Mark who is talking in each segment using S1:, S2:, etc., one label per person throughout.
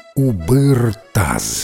S1: Убыр-Таз.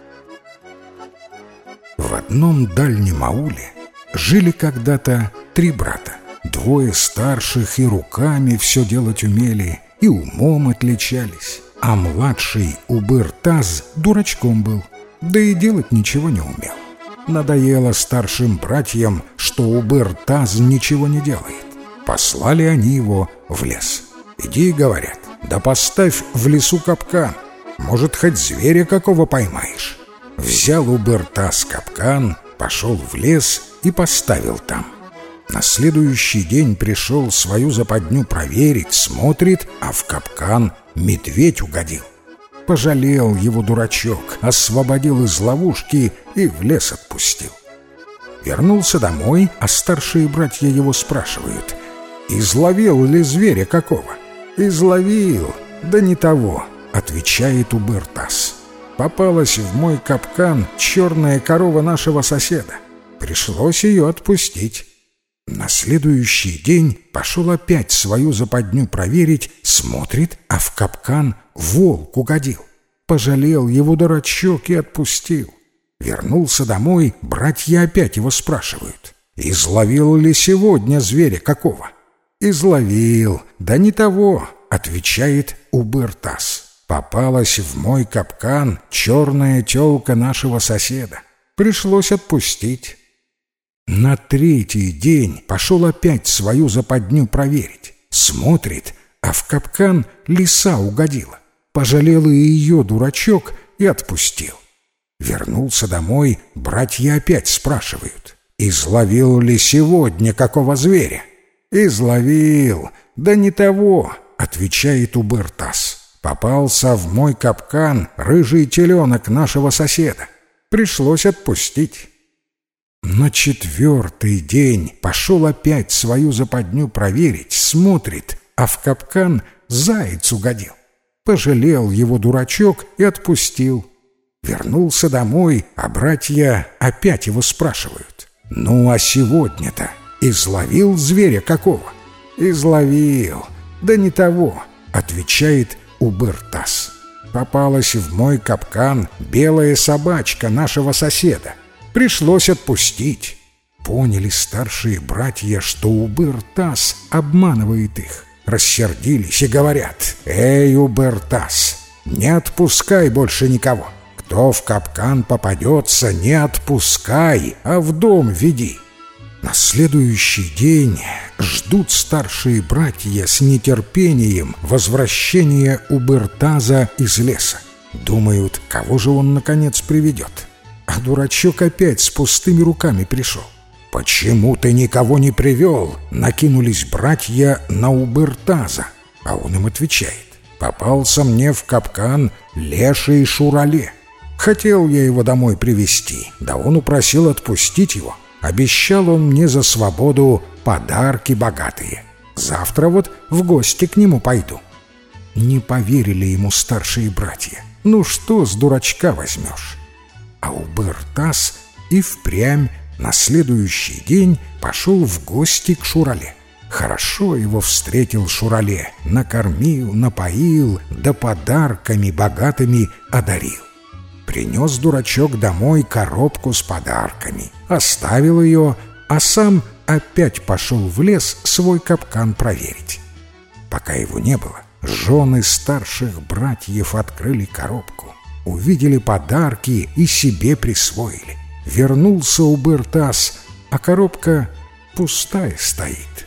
S1: В одном дальнем ауле жили когда-то 3 брата. 2 старших и руками все делать умели, и умом отличались, а младший Убыр-Таз дурачком был, да и делать ничего не умел. Надоело старшим братьям, что Убыр-Таз ничего не делает. Послали они его в лес. «Иди, — говорят, — да поставь в лесу капкан, может, хоть зверя какого поймаешь». Взял Убыр-Таз капкан, пошел в лес и поставил там. На следующий день пришел свою западню проверить, смотрит, а в капкан медведь угодил. Пожалел его дурачок, освободил из ловушки и в лес отпустил. Вернулся домой, а старшие братья его спрашивают: «Изловил ли зверя какого?» «Изловил, да не того», — отвечает Убыр-Таз. «Попалась в мой капкан черная корова нашего соседа. Пришлось ее отпустить». На следующий день пошел опять свою западню проверить, смотрит, а в капкан волк угодил. Пожалел его дурачок и отпустил. Вернулся домой, братья опять его спрашивают: «Изловил ли сегодня зверя какого?» «Изловил, да не того», — отвечает Убыр-Таз. «Попалась в мой капкан черная тёлка нашего соседа. Пришлось отпустить». На 3-й день пошел опять свою западню проверить. Смотрит, а в капкан лиса угодила. Пожалел и ее дурачок и отпустил. Вернулся домой, братья опять спрашивают: «Изловил ли сегодня какого зверя?» «Изловил, да не того», — отвечает Убыр-Таз. «Попался в мой капкан рыжий теленок нашего соседа. Пришлось отпустить». На 4-й день пошел опять свою западню проверить, смотрит, а в капкан заяц угодил. Пожалел его дурачок и отпустил. Вернулся домой, а братья опять его спрашивают: «Ну, а сегодня-то изловил зверя какого?» «Изловил, да не того», — отвечает Убыр-Таз. «Попалась в мой капкан белая собачка нашего соседа. Пришлось отпустить». Поняли старшие братья, что Убыр-Таз обманывает их. Рассердились и говорят: «Эй, Убыр-Таз, не отпускай больше никого. Кто в капкан попадется, не отпускай, а в дом веди». На следующий день ждут старшие братья с нетерпением возвращения Убыр-Таза из леса. Думают, кого же он наконец приведет. А дурачок опять с пустыми руками пришел. «Почему ты никого не привел?» — накинулись братья на Убыр-Таза. А он им отвечает: «Попался мне в капкан леший Шурале. Хотел я его домой привезти, да он упросил отпустить его. Обещал он мне за свободу подарки богатые. Завтра вот в гости к нему пойду». Не поверили ему старшие братья. Ну что с дурачка возьмешь? А Убыр-Таз и впрямь на следующий день пошел в гости к Шурале. Хорошо его встретил Шурале, накормил, напоил, да подарками богатыми одарил. Принес дурачок домой коробку с подарками, оставил ее, а сам опять пошел в лес свой капкан проверить. Пока его не было, жены старших братьев открыли коробку, увидели подарки и себе присвоили. Вернулся Убыр-Таз, а коробка пустая стоит.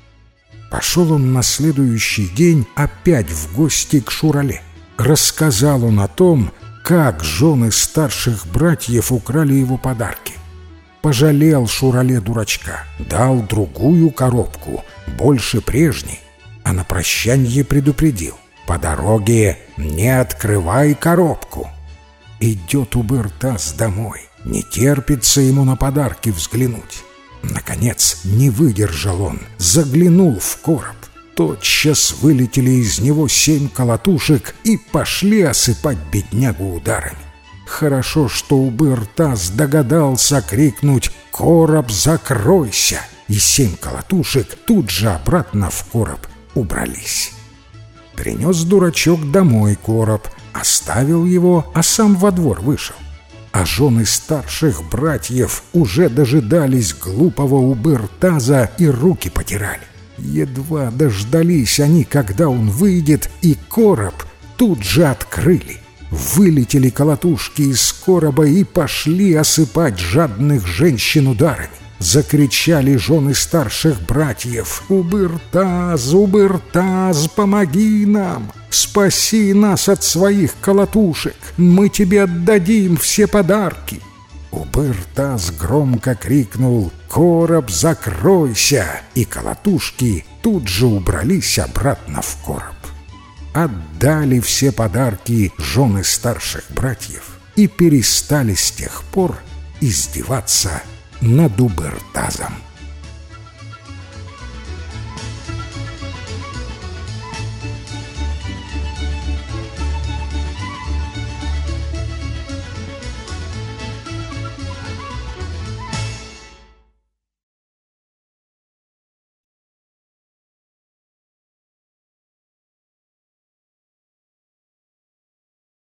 S1: Пошел он на следующий день опять в гости к Шурале. Рассказал он о том, как жены старших братьев украли его подарки. Пожалел Шурале дурачка, дал другую коробку, больше прежней, а на прощанье предупредил: «По дороге не открывай коробку». Идет Убыр-Таз домой, не терпится ему на подарки взглянуть. Наконец не выдержал он, заглянул в короб. Тотчас вылетели из него 7 колотушек и пошли осыпать беднягу ударами. Хорошо, что Убыр-Таз догадался крикнуть: «Короб, закройся!» И 7 колотушек тут же обратно в короб убрались. Принес дурачок домой короб, оставил его, а сам во двор вышел. А жены старших братьев уже дожидались глупого Убыр-Таза и руки потирали. Едва дождались они, когда он выйдет, и короб тут же открыли. Вылетели колотушки из короба и пошли осыпать жадных женщин ударами. Закричали жены старших братьев: «Убыр-Таз, Убыр-Таз, помоги нам! Спаси нас от своих колотушек! Мы тебе отдадим все подарки!» Убыр-Таз громко крикнул: «Короб, закройся!» И колотушки тут же убрались обратно в короб. Отдали все подарки жены старших братьев и перестали с тех пор издеваться над Убыр-Тазом.